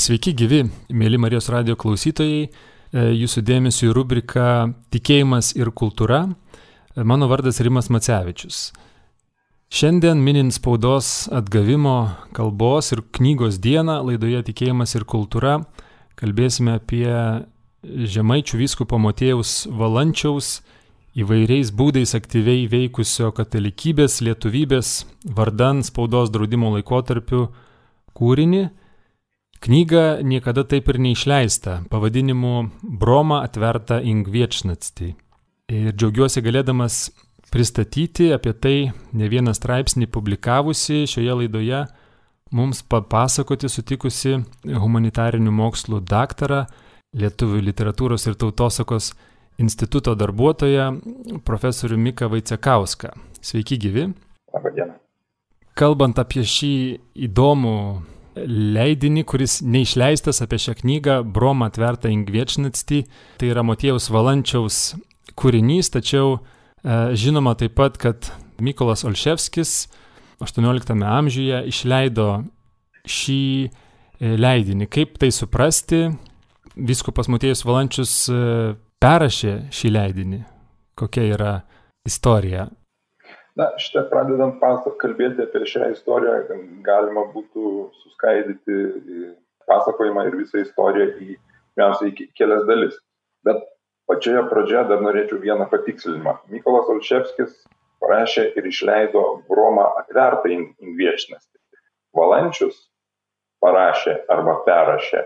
Sveiki gyvi, mėly Marijos radijo klausytojai, jūsų dėmesio į rubriką Tikėjimas ir kultūra. Mano vardas Rimas Macevičius. Šiandien minint spaudos atgavimo kalbos ir knygos dieną laidoje Tikėjimas ir kultūra kalbėsime apie Žemaičių vyskupo Motiejaus Valančiaus įvairiais būdais aktyviai veikusio katalikybės, lietuvybės vardan spaudos draudimo laikotarpiu kūrinį. Knyga niekada taip ir neišleista, pavadinimu Broma atverta ing viečnatstį. Ir džiaugiuosi galėdamas pristatyti apie tai ne vieną straipsnį publikavusi šioje laidoje, mums papasakoti sutikusi humanitarinių mokslų daktarą, Lietuvių literatūros ir tautosakos instituto darbuotoją, profesorių Miką Vaicekauską. Sveiki gyvi. Labą dieną. Kalbant apie šį įdomų leidinį, kuris neišleistas, apie šią knygą Broma atverta ing viečnatstį, tai yra Motiejaus Valančiaus kūrinys, tačiau žinoma taip pat, kad Mykolas Olševskis 18 amžiuje išleido šį leidinį. Kaip tai suprasti? Vyskupas Motiejus Valančius perrašė šį leidinį. Kokia yra istorija? Šitą pradedant kalbėti apie šią istoriją, galima būtų suskaidyti pasakojimą ir visą istoriją į kelias dalis. Bet pačioje pradžioje dar norėčiau vieną patikslinimą. Mykolas Olševskis parašė ir išleido Bromą atvertą ing viečnatstį. Valančius parašė arba perrašė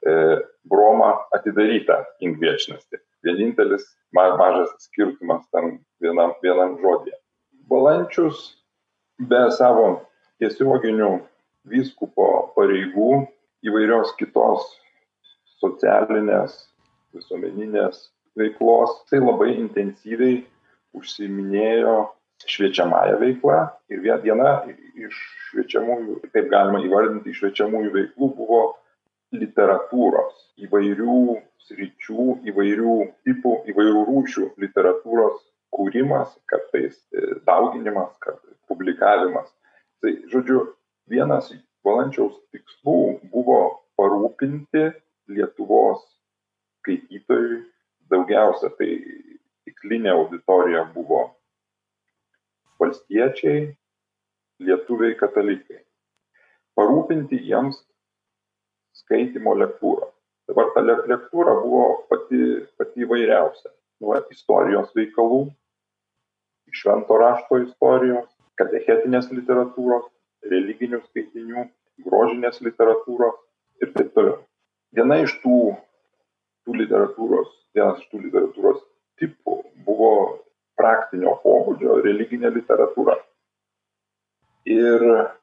Bromą atidarytą ing viečnatstį. Vienintelis mažas skirtumas tam vienam žodyje. Valančius be savo tiesioginių vyskupo pareigų įvairios kitos socialinės, visuomeninės veiklos, tai labai intensyviai užsiiminėjo šviečiamąją veiklą ir viena iš šviečiamųjų, kaip galima įvardinti, šviečiamųjų veiklų buvo literatūros, įvairių sričių, įvairių tipų, įvairių rūšių literatūros kūrimas, kartais dauginimas, kartais publikavimas. Tai, žodžiu, vienas Valančiaus tikslų buvo parūpinti Lietuvos skaitytojui, daugiausia tai tikslinė auditorija buvo valstiečiai, lietuviai, katalikai. Parūpinti jiems skaitymo lektūrą. Dabar ta lektūra buvo pati įvairiausia. Nuo istorijos veikalų, švento rašto istorijos, katechetinės literatūros, religinių skaitinių, grožinės literatūros ir taip toliau. Vienas iš tų literatūros tipų buvo praktinio pobūdžio religinė literatūra. Ir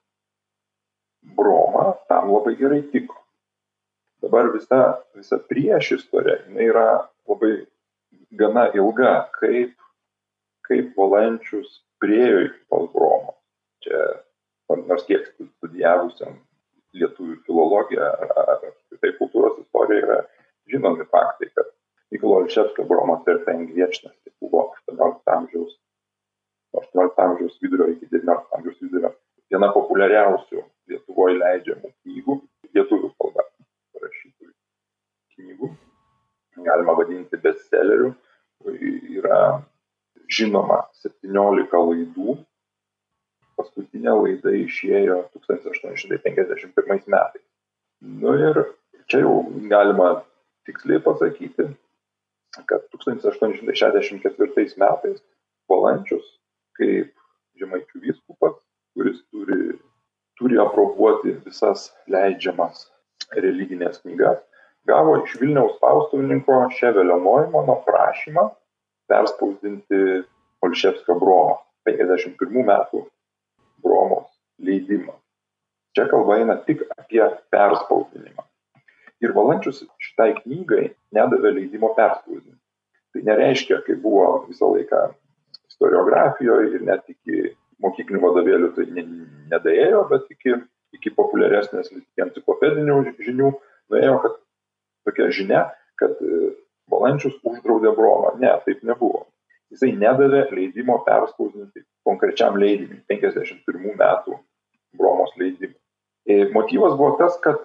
Broma tam labai gerai tiko. Dabar visa priešistorė, jinai yra labai gana ilga, kaip Valančius priėjo iki tos Bromos. Čia, nors kiek studijavusiam lietuvių filologiją ar tai kultūros istorija yra žinomi faktai, kad Mykolo Olševskio Broma atverta ing viečnatstį buvo 18 amžiaus vidurio iki 19 amžiaus vidurio viena populiariausių Lietuvoje leidžiamų knygų, lietuvių kalba parašytų knygų. Galima vadinti bestselleriu, yra žinoma 17 laidų. Paskutinė laida išėjo 1851 metais. Ir čia jau galima tiksliai pasakyti, kad 1864 metais Valančius, kaip Žemaičių vyskupas, kuris turi aprobuoti visas leidžiamas religinės knygas, gavo iš Vilniaus spaustuvininko Ševelio Noimano prašymą perspausdinti Olševskio Bromą, 51 metų Bromos leidimą. Čia kalba eina tik apie perspausdinimą. Ir Valančius šitai knygai nedavė leidimo perspausdinti. Tai nereiškia, kai buvo visą laiką istoriografijoje ir net iki mokyklinių vadovėlių tai nedaėjo, bet iki populiaresnės enciklopedinių žinių nuėjo, kad tokia žinia, kad Valančius uždraudė Bromą. Ne, taip nebuvo. Jisai nedavė leidimo perspausdinti konkrečiam leidiniui, 51 metų Bromos leidimui. Motyvas buvo tas, kad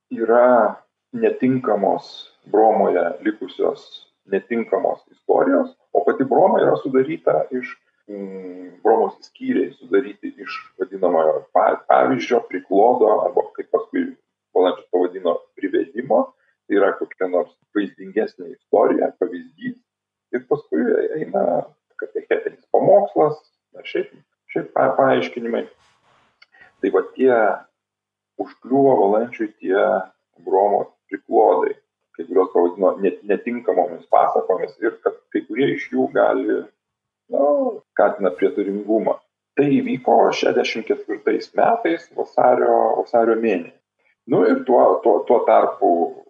yra netinkamos Bromoje likusios netinkamos istorijos, o pati Broma yra sudaryta iš Bromos skyriai sudaryti iš vadinamojo pavyzdžio, priklodo, arba kaip paskui Valančius pavadino privedimo, tai yra kokia nors vaizdingesnė istorija, pavyzdys, ir paskui eina katechetinis pamokslas, šiaip paaiškinimai. Tai va tie užkliuvo Valančiui tie Bromos priklodai, kai kurios pavadino netinkamomis pasakomis ir kad kai kurie iš jų gali skatina prietaringumą. Tai įvyko 64 metais vasario mėnesį. Ir tuo tarpu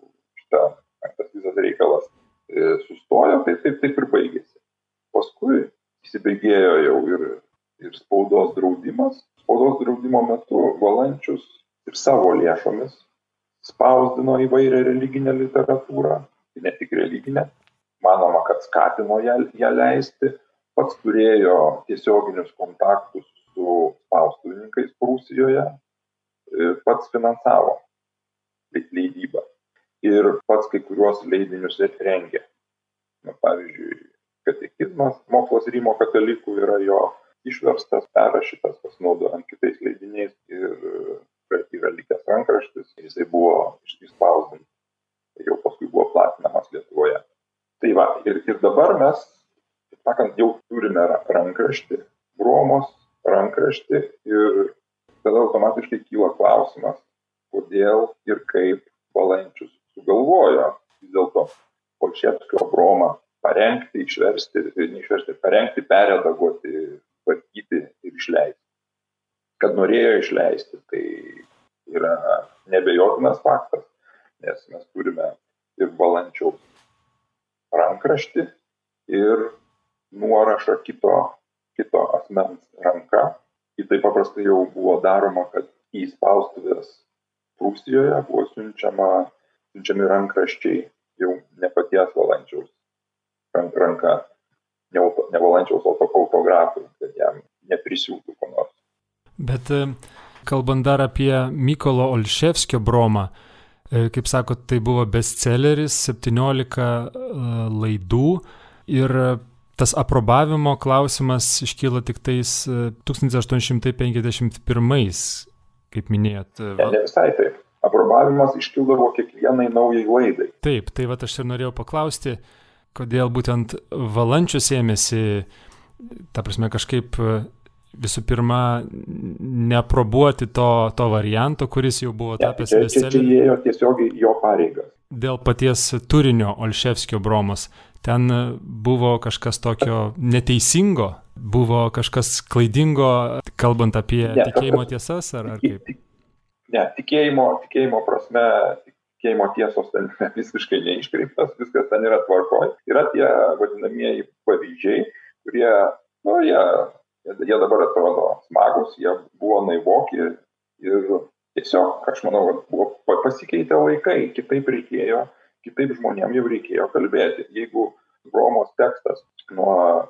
tas visas reikalas sustojo, taip ir baigėsi. Paskui įsibėgėjo jau ir spaudos draudimas. Spaudos draudimo metu Valančius ir savo lėšomis spausdino įvairią religinę literatūrą, ne tik religinę, manoma, kad skatino ją leisti. Pats turėjo tiesioginius kontaktus su spaustuvininkais Prūsijoje, pats finansavo leidybą ir pats kai kuriuos leidinius rengė. Pavyzdžiui, katekizmas, mokslas Rymo katalikų yra jo išverstas, perrašytas, pasinaudojant kitais leidiniais ir yra likęs rankraštis, jisai buvo išspausdintas, jau paskui buvo platinamas Lietuvoje. Tai va, ir dabar mes, sakant, jau turime rankraštį, Bromos rankraštį ir tada automatiškai kyla klausimas, kodėl ir kaip Valančius sugalvojo vis dėlto Olševskio Bromą parengti, parengti, perredaguoti, tvarkyti ir išleisti. Kad norėjo išleisti, tai yra neabejotinas faktas, nes mes turime ir Valančiaus rankraštį ir nuorašą kito asmens ranka. Ir tai paprastai jau buvo daroma, kad į spaustuvės Prūsijoje buvo siunčiami rankraščiai jau ne paties Valančiaus ranka, ne Valančiaus autografui, kad jam neprisiūtų ko nors. Bet kalbant dar apie Mykolo Olševskio Bromą, kaip sakot, tai buvo bestselleris, 17 laidų ir tas aprobavimo klausimas iškyla tik tais 1851, kaip minėjot. Ne visai taip. Aprobavimas iškildavo kiekvienai naujai laidai. Taip, tai vat aš ir norėjau paklausti, kodėl būtent Valančius ėmėsi, ta prasme, kažkaip visų pirma neaprobuoti to varianto, kuris jau buvo tapęs bestselleriu. Čia įėjo tiesiogiai jo pareigas. Dėl paties turinio Olševskio Bromos. Ten buvo kažkas tokio neteisingo, buvo kažkas klaidingo, kalbant apie tikėjimo tiesas, ar kaip? Ne, tikėjimo prasme, tikėjimo tiesos ten visiškai neiškreiptas, viskas ten yra tvarkoj. Yra tie vadinamieji pavyzdžiai, kurie, jie dabar atrodo smagus, jie buvo naivoki ir tiesiog, aš manau, pasikeitė laikai, kitaip žmonėm jau reikėjo kalbėti. Jeigu Bromos tekstas nuo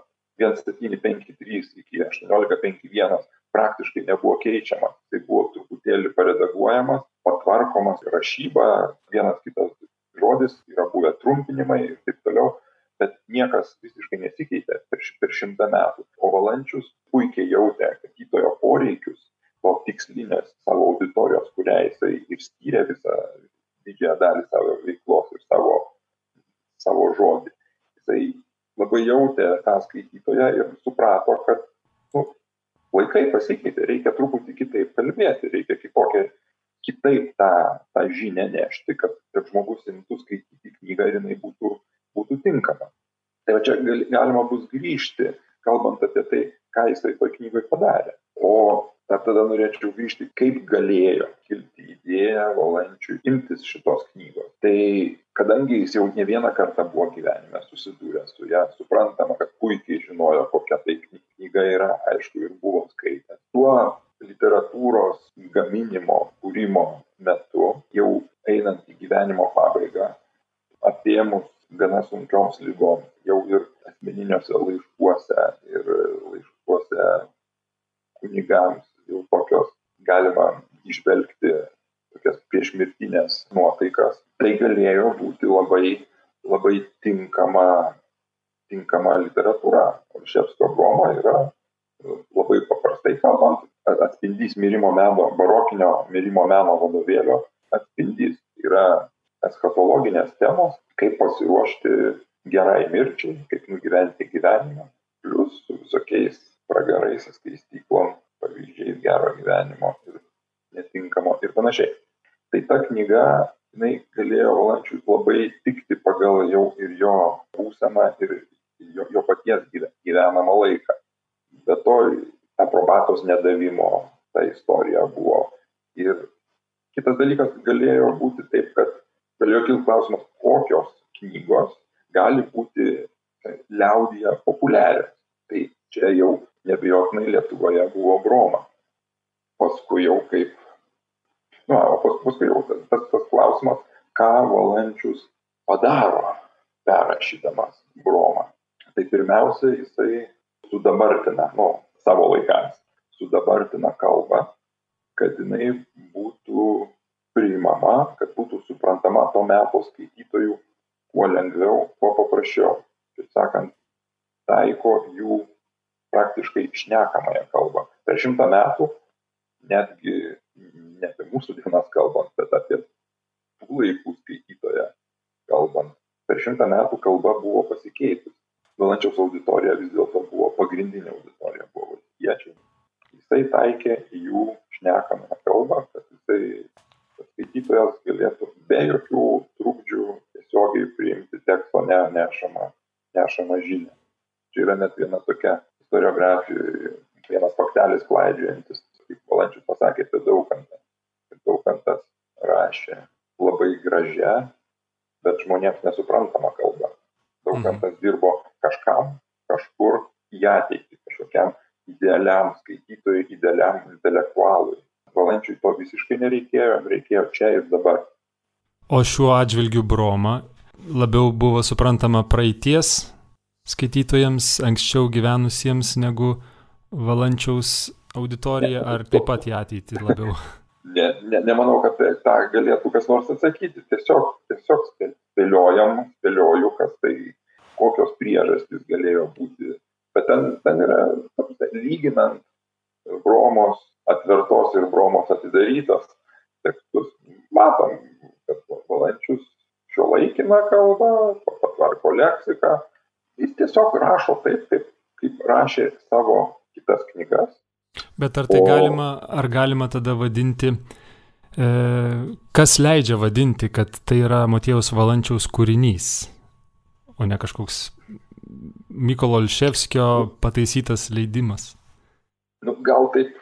1753 iki 1851 praktiškai nebuvo keičiamas, tai buvo truputėlį paredaguojamas, patvarkomas rašyba, vienas kitas žodis, yra buvę trumpinimai ir taip toliau, bet niekas visiškai nesikeitė per 100 metų. O Valančius puikiai jautė skaitytojo poreikius, to tikslinės savo auditorijos, kurią jisai ir skyrė visą didžiąją dalį savo veiklos ir savo žodį. Jisai labai jautė tą skaitytoją ir suprato, kad laikai pasikeitė, reikia truputį kitaip kalbėti, reikia kitaip tą žinią nešti, kad žmogus imtų skaityti knygą ir jinai būtų tinkama. Tai čia galima bus grįžti, kalbant apie tai, ką jisai toj knygoj padarė. O tada norėčiau grįžti, kaip galėjo kilti idėja Valančiui imtis šitos knygos. Tai kadangi jis jau ne vieną kartą buvo gyvenime susidūręs su ją, suprantama, kad puikiai žinojo, kokia tai knyga yra, aišku, ir buvo skaitęs. Tuo literatūros gaminimo, kūrimo metu, jau einant į gyvenimo pabaigą, apėmus gana sunkioms lygoms, jau ir asmeniniuose laiškuose ir laiškuose kunigams, jau tokios galima išvelgti tokias priešmirtinės šventinės nuotaikas, tai galėjo būti labai tinkama literatūra. Olševskio Broma yra labai paprastai kalbant atspindys mirimo meno, barokinio mirimo meno vadovėlio atspindys. Yra eschatologinės temos, kaip pasiruošti gerai mirčiai, kaip nugyventi gyvenimą, plius su visokiais pragarais, skaistyklom, pavyzdžiais gero gyvenimo ir netinkamo ir panašiai. Tai ta knyga, jinai galėjo Valančiui labai tikti pagal jau ir jo būseną ir jo paties gyvenamą laiką. Be to, aprobatos nedavimo ta istorija buvo. Ir kitas dalykas galėjo būti taip, kad galėjo kilti klausimas, kokios knygos gali būti liaudyje populiarios. Tai čia jau neabejotinai Lietuvoje buvo Broma. Paskui jau paskui jau tas klausimas, ką Valančius padaro perrašydamas Bromą. Tai pirmiausia, jisai sudabartina, savo laikams, sudabartina kalbą, kad jinai būtų priimama, kad būtų suprantama to meto skaitytojų kuo lengviau, kuo paprasčiau. Taip sakant, taiko jų praktiškai šnekamąją kalbą. Per 100 metų, netgi ne apie mūsų dienas kalbant, bet apie tų laikų skaitytoją kalbant, per 100 metų kalba buvo pasikeitusi. Valančiaus auditorija vis dėlto buvo pagrindinė auditorija, buvo valstiečiai. Jisai taikė jų šnekamąją kalbą, kad skaitytojas galėtų be jokių trukdžių tiesiogiai priimti teksto nešamą žinią. Čia yra net viena tokia istoriografijoje, vienas faktelis klaidžiojantis, kaip Valančius pasakė apie Daukantą. Daukantas rašė labai gražią, bet žmonėms nesuprantamą kalbą. Daukantas dirbo kažkam, kažkur į ateitį, kažkokiam idealiam skaitytojui, idealiam intelektualui. Valančiui to visiškai reikėjo čia ir dabar. O šiuo atžvilgiu Broma labiau buvo suprantama praeities skaitytojams, anksčiau gyvenusiems negu Valančiaus auditorija, ar taip pat į ateitį labiau? Nemanau, kad tą galėtų kas nors atsakyti. Tiesiog spėlioju, kas tai, kokios priežastys galėjo būti. Bet ten yra, lyginant Bromos atvertos ir Bromos atidarytos tekstus, matom, kad Valančius šiuolaikina kalbą, patvarko leksiką. Jis tiesiog rašo taip, kaip rašė savo kitas knygas. Bet ar tai galima tada vadinti, kas leidžia vadinti, kad tai yra Motiejaus Valančiaus kūrinys, o ne kažkoks Mykolo Olševskio pataisytas leidimas? Gal taip,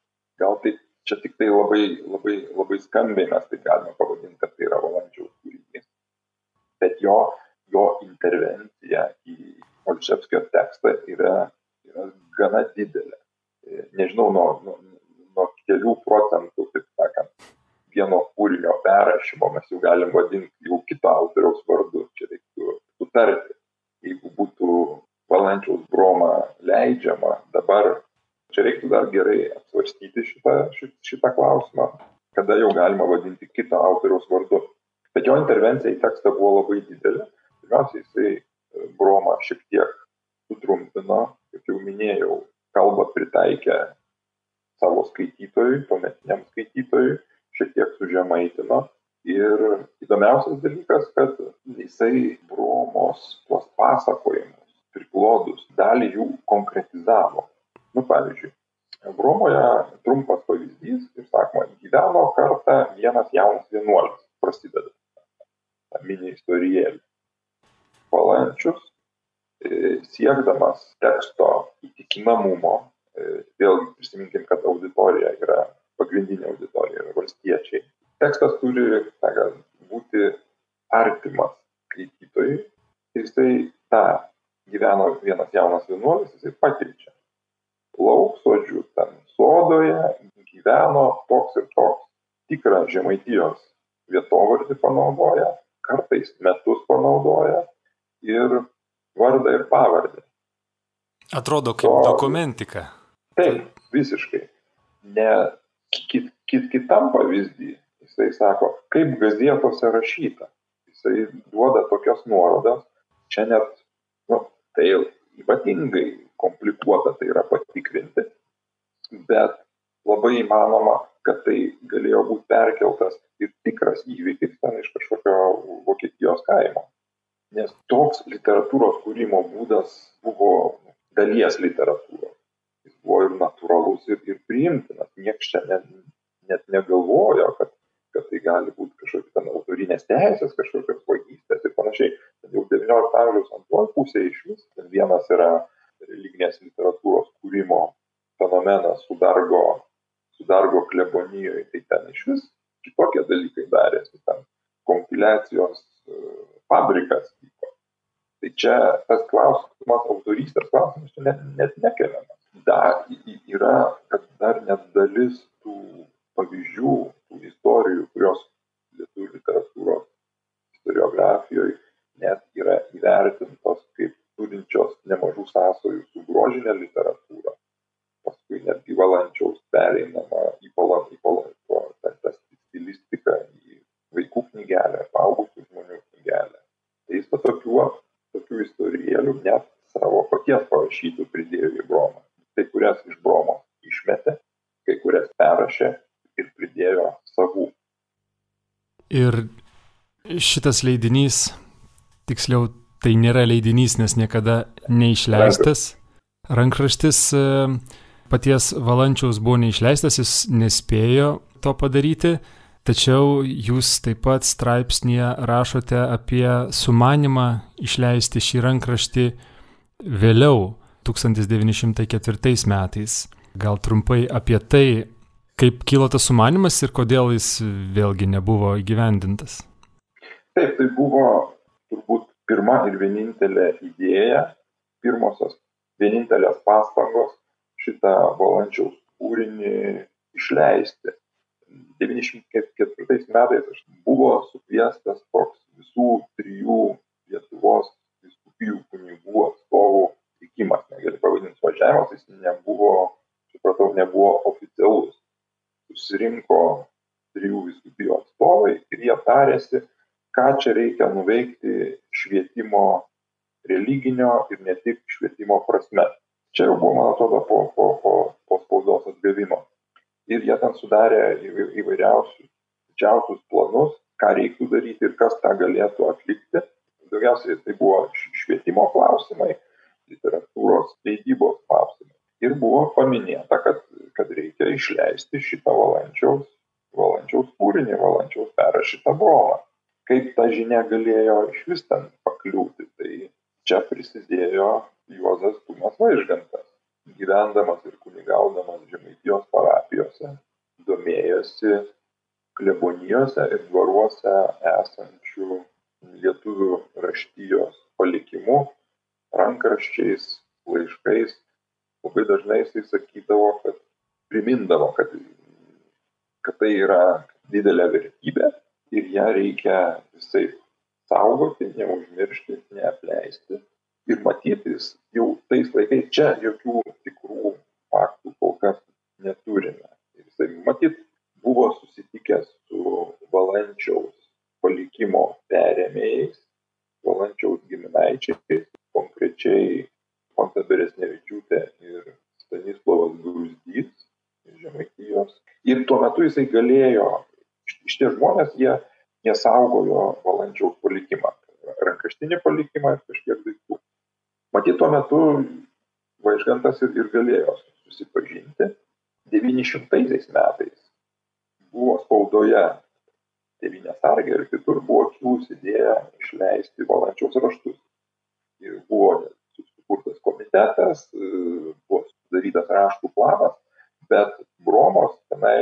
čia tik tai labai skambiai mes tai galime pavadinti, kad tai yra Valančiaus kūrinys. Bet jo intervencija į Olševskio tekstą yra gana didelė. Nežinau, nuo kelių procentų, taip sakant, vieno kūrinio perrašymo mes jau galim vadinti jau kito autoriaus vardu. Čia reiktų sutarti. Jeigu būtų Valančiaus Broma leidžiama dabar, čia reiktų dar gerai apsvarstyti šitą klausimą, kada jau galima vadinti kito autoriaus vardu. Bet jo intervencija į tekstą buvo labai didelė. Pirmiausia, jisai Bromą šiek tiek sutrumpino, kaip jau minėjau, kalbą pritaikė savo skaitytojui, tuometiniam skaitytojui, šiek tiek sužemaitino. Ir įdomiausias dalykas, kad jisai Bromos tuos pasakojimus, priklodus, dalį jų konkretizavo. Pavyzdžiui, Bromoje trumpas pavyzdys, kaip sakoma, gyveno kartą vienas jaunas vienuolis, prasideda ta mini istorijėlė. Valančius, siekdamas teksto įtikinamumo, vėlgi prisiminkim, kad auditorija yra, pagrindinė auditorija yra valstiečiai. Tekstas turi būti artimas skaitytojui ir jisai gyveno vienas jaunas vienuolis, jisai pakeičia. Lauksodžių ten sodoje gyveno toks ir toks, tikrą Žemaitijos vietovardį panaudoja, kartais metus panaudoja ir vardą ir pavardę. Atrodo kaip dokumentika. Taip, visiškai. Ne kitam pavyzdį jisai sako, kaip gazetose rašyta. Jisai duoda tokias nuorodas, čia net, tai ypatingai komplikuota tai yra patikrinti, bet labai įmanoma, kad tai galėjo būti perkeltas ir tikras įvykis ten iš kažkokio Vokietijos kaimo. Nes toks literatūros kūrimo būdas buvo dalies literatūros. Jis buvo ir natūralus, ir priimtinas. Niekas čia net negalvojo, kad tai gali būti kažkokios ten autorinės teisės, kažkokios vagystės ir panašiai. Jau 19 amžiaus antroji pusė iš vis. Vienas yra religinės literatūros kūrimo fenomenas Sudargo klebonijoje, tai ten iš vis kitokie dalykai darėsi, ten kompiliacijos fabrikas vyko. Tai čia tas klausimas, autorystės klausimas, čia net nekeliamas. Yra, kad dar net dalis tų pavyzdžių, tų istorijų, kurios lietuvių literatūros istoriografijoje net yra įvertintos kaip turinčios nemažų sąsajų su grožinė literatūra. Paskui netgi Valančiaus pereinama į tą stilistiką, į vaikų knygelę, paaugusių žmonių knygelę. Tai jis tokių istorijėlių net savo paties parašytų pridėjo į bromą. Kai kurias iš bromos išmetė, kai kurias perrašė ir pridėjo savų. Ir šitas leidinys, tiksliau, tai nėra leidinys, nes niekada neišleistas. Rankraštis paties Valančiaus buvo neišleistas, jis nespėjo to padaryti, tačiau jūs taip pat straipsnyje rašote apie sumanymą išleisti šį rankraštį vėliau, 1904 metais. Gal trumpai apie tai, kaip kilo tas sumanymas ir kodėl jis vėlgi nebuvo įgyvendintas? Taip, tai buvo turbūt pirma ir vienintelė idėja, pirmosios vienintelės pastangos šitą Valančiaus kūrinį išleisti. 1994 metais buvo sukviestas toks visų 3 Lietuvos vyskupijų kunigų atstovų vykimas, negali pavadinti suvažiavimas, jis nebuvo oficialus. Susirinko 3 vyskupijų atstovai ir jie tarėsi, ką čia reikia nuveikti švietimo religinio ir ne tik švietimo prasme. Čia jau buvo, man atrodo, po spaudos atgavimo. Ir jie ten sudarė įvairiausius didžiausius planus, ką reiktų daryti ir kas tą galėtų atlikti. Daugiausiai tai buvo švietimo klausimai, literatūros leidybos klausimai. Ir buvo paminėta, kad reikia išleisti šitą Valančiaus kūrinį, Valančiaus perrašytą bromą. Kaip ta žinia galėjo iš vis ten pakliūti, tai čia prisidėjo Juozas Tumas Vaižgantas. Gyvendamas ir kunigaudamas Žemaitijos parapijose, domėjosi klebonijose ir dvaruose esančių lietuvių raštijos palikimu, rankraščiais, laiškais. Labai dažnai jisai sakydavo, kad primindavo, kad tai yra didelė vertybė ir ją reikia visai saugoti, neužmiršti, neapleisti. Ir matytis jau tais laikais čia jokių tikrų faktų kol kas neturime. Ir jisai matyt buvo susitikęs su Valančiaus palikimo perėmėjais, Valančiaus giminaičiais, konkrečiai Konta Beresnevičiūtė ir Stanislovas Gruzdys iš Žemaitijos. Ir tuo metu jisai galėjo, šitie žmonės, jie saugojo Valančiaus palikimą, rankraštinį palikimą ir kažkiek daiktų. Matyt, tuo metu Vaižgantas ir galėjo susipažinti. 900 metais buvo spaudoje Tėvynės sarge ir kitur buvo kilusi idėja išleisti Valančiaus raštus. Ir buvo sukurtas komitetas, buvo sudarytas raštų planas, bet bromos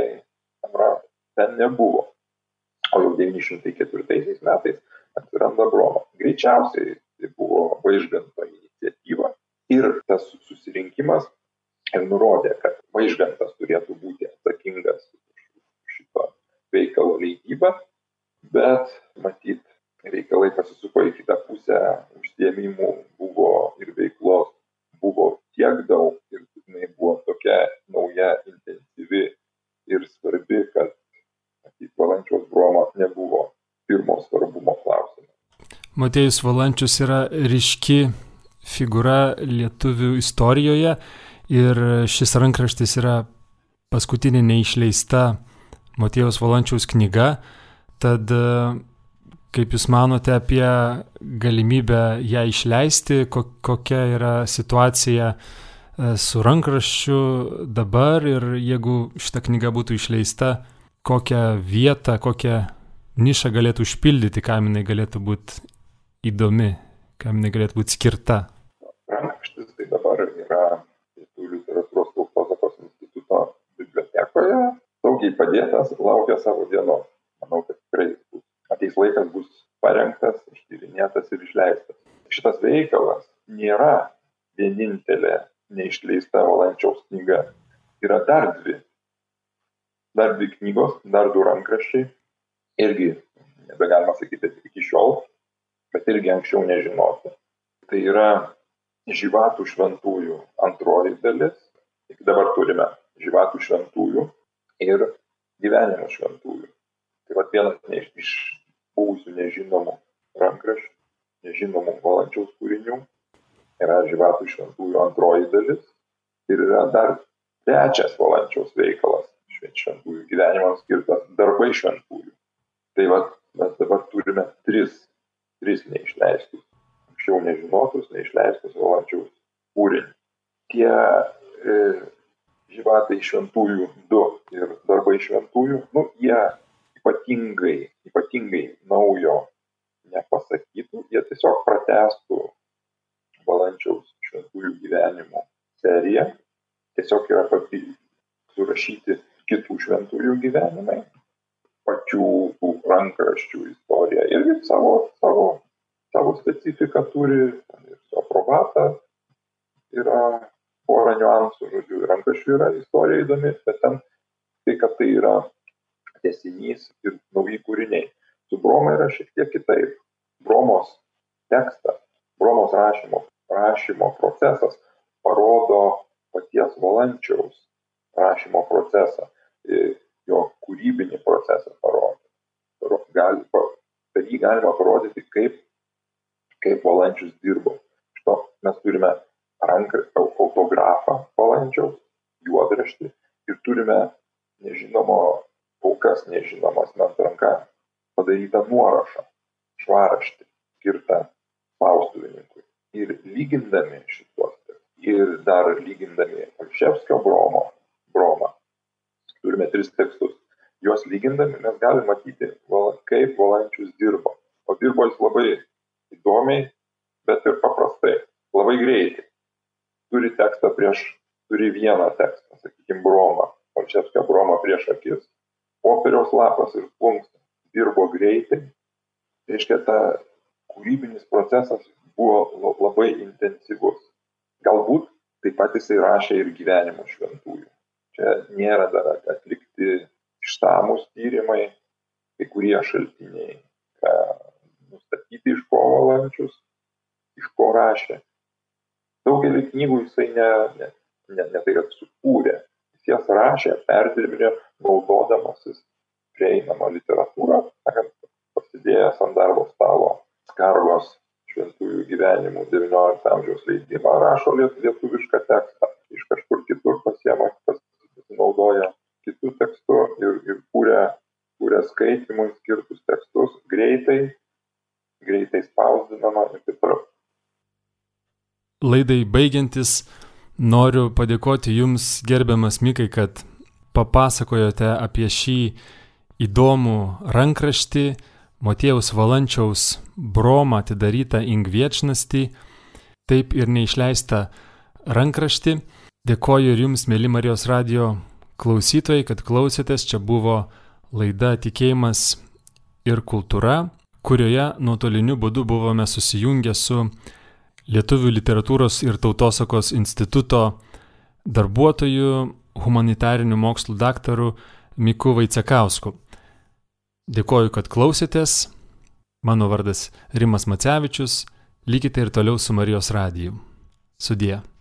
ten nebuvo. O jau 904 metais atsiranda broma. Greičiausiai tai buvo Vaižganto iniciatyva ir tas susirinkimas ir nurodė, kad Vaižgantas turėtų būti atsakingas už šito veikalo leidybą, bet matyt reikalai pasisuko į kitą pusę, užsiėmimų buvo ir veiklos buvo tiek daug ir jinai buvo tokia nauja, intensyvi ir svarbi, kad Valančiaus Bromo nebuvo pirmo svarbumo klausimas. Motiejus Valančius yra ryški figūra lietuvių istorijoje ir šis rankraštis yra paskutinė neišleista Motiejaus Valančiaus knyga. Tad kaip Jūs manote apie galimybę ją išleisti, kokia yra situacija su rankraščiu dabar ir jeigu šita knyga būtų išleista, kokią vietą, kokią nišą galėtų užpildyti, kam jinai galėtų būti įdomi, kam jinai galėtų būti skirta? Rankraštis tai dabar yra Lietuvių literatūros tautosakos instituto bibliotekoje, saugiai padėtas, laukia savo dienos. Manau, kad tikrai ateis laikas, bus parengtas, ištyrinėtas ir išleistas. Šitas veikalas nėra vienintelė neišleista Valančiaus knyga. Yra dar dvi knygos, dar 2 rankraščiai. Irgi, nebegalima sakyti iki šiol, bet irgi anksčiau nežinoti. Tai yra Živatų šventųjų 2 dalis. Tik dabar turime Živatų šventųjų ir Gyvenimo šventųjų. Tai vat vienas iš buvusių nežinomų rankraščių, nežinomų Valančiaus kūrinių yra Živatų šventųjų 2 dalis ir yra dar 3 Valančiaus veikalas, šventųjų gyvenimams skirtas Darbai šventųjų. Tai vat mes dabar turime 3 neišleistus, anksčiau nežinotus, neišleistus Valančiaus kūrinius. Tie Živatai šventųjų 2 ir Darbai šventųjų, jie ypatingai naujo nepasakytų, jie tiesiog pratęstų Valančiaus šventųjų gyvenimo seriją. Tiesiog yra surašyti kitų šventųjų gyvenimai, pačių tų rankraščių istorija irgi savo specifiką turi, ir su aprobatą yra porą niuansų, žodžiu, rankraščių yra istorija įdomi, bet ten tai, kad tai yra tęsinys ir nauji kūriniai. Su Broma yra šiek tiek kitaip. Bromos tekstas, Bromos rašymo procesas parodo paties Valančiaus rašymo procesą, jo kūrybinį procesą parodo. Per jį galima parodyti, kaip Valančius dirbo. Šito mes turime autografą Valančiaus, juodraštį ir turime kol kas nežinomas asmens ranka padarytą nuorašą, švarraštį, skirtą spaustuvininkui. Ir lygindami šitos ir dar lygindami Olševskio Bromą, turime 3 tekstus. Juos lygindami mes galime matyti, kaip Valančius dirbo. O dirbo jis labai įdomiai, bet ir paprastai, labai greitai. Turi vieną tekstą, sakykime, Bromą, Olševskio Bromą prieš akis, popieriaus lapas ir plunksna. Dirbo greitai. Reiškia, kūrybinis procesas buvo labai intensyvus. Galbūt taip pat jisai rašė ir Gyvenimo šventųjų. Čia nėra dar atlikti išsamūs tyrimai, kai kurie šaltiniai nustatyti, iš ko Valančius, iš ko rašė. Daugelį knygų jisai ne tai, kad sukūrė. Jis jas rašė, perdirbinėjo, naudodamasis prieinamą literatūrą, pasidėjęs ant darbo stalo Skargos šventųjų gyvenimų 19 amžiaus leidimą, rašo lietuvišką tekstą. Iš kažkur kitur pasiema, pasinaudoja kitų tekstų ir kūrė skaitimui skirtus tekstus greitai spausdinama ir taip toliau. Laidai baigiantis, noriu padėkoti Jums, gerbiamas Mikai, kad papasakojote apie šį įdomų rankraštį, Motiejaus Valančiaus Bromą atidarytą Ingviečnastį, taip ir neišleistą rankraštį. Dėkoju ir Jums, mėly Marijos radijo klausytojai, kad klausėtės. Čia buvo laida Tikėjimas ir kultūra, kurioje nuotoliniu būdu buvome susijungę su Lietuvių literatūros ir tautosakos instituto darbuotoju, humanitarinių mokslų daktaru Miku Vaicekausku. Dėkoju, kad klausėtės. Mano vardas Rimas Macevičius. Likite ir toliau su Marijos radiju. Sudie.